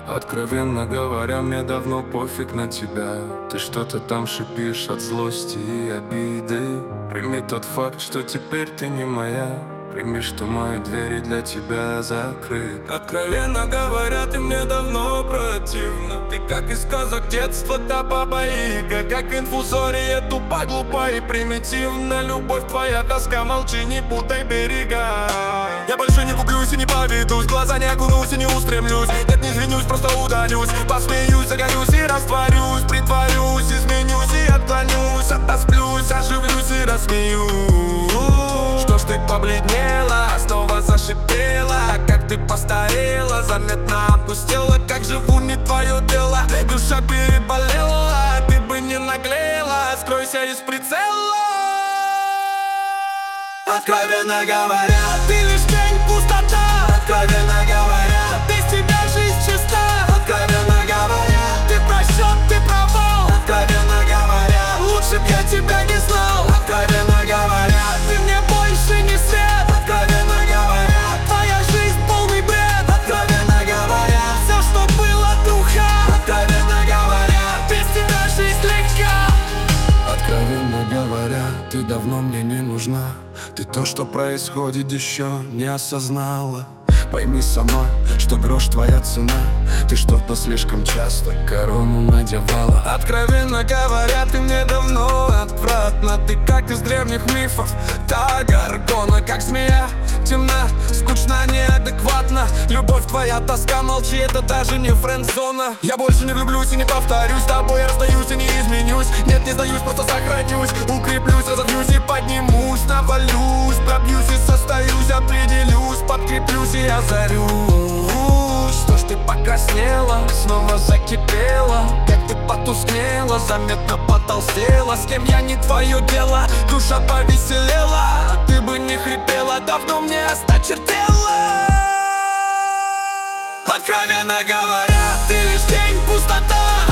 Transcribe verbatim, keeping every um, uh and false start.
Откровенно говоря, мне давно пофиг на тебя. Ты что-то там шипишь от злости и обиды. Прими тот факт, что теперь ты не моя. Прими, что мои двери для тебя закрыты. Откровенно говоря, ты мне давно противна. Ты как из сказок детства, та баба-яга. Как инфузория, тупа, глупа и примитивна. Любовь твоя, тоска, молчи, не путай берега. Я больше не куплюсь и не поведусь, в глаза не окунусь и не устремлюсь. Нет, не извинюсь, просто удалюсь. Посмеюсь, загорюсь и растворюсь. Притворюсь, изменюсь и отклонюсь. Отосплюсь, оживлюсь и рассмеюсь. Что ж ты побледнела, снова зашипела. Как ты постарела, заметно опустела. Как живу, не твое дело, душа переболела. Ты бы не наглела, скройся из прицела. Откровенно говоря, ты лишь тень, пустота. Откровенно говоря, без тебя жизнь чиста. Откровенно говоря, ты просчет, ты провал. Откровенно говоря, лучше б я тебя не знал. Откровенно говоря, ты мне больше не свет. Откровенно говоря, твоя жизнь полный бред. Откровенно говоря, все, что было, труха. Откровенно говоря, без тебя жизнь легка. Откровенно говоря, ты давно мне не нужна. Ты то, что происходит, еще не осознала. Пойми сама, что грош твоя цена. Ты что-то слишком часто корону надевала. Откровенно говоря, ты мне давно отвратна. Ты как из древних мифов, та горгона. Как змея, темна, скучна, неадекватна. Любовь твоя, тоска, молчи, это даже не френд-зона. Я больше не влюблюсь и не повторюсь. С тобой расстаюсь и не изменюсь. Нет, не сдаюсь, просто сохранюсь. Укреплюсь, разобьюсь и поднимусь. Навалюсь, пробьюсь и состоюсь. Определюсь, подкреплюсь и озарюсь. Что ж ты покраснела, снова закипела. Как ты потускнела, заметно потолстела. С кем я, не твое дело, душа повеселела. Ты бы не хрипела, давно мне осточертела. Откровенно говоря, ты лишь тень, пустота.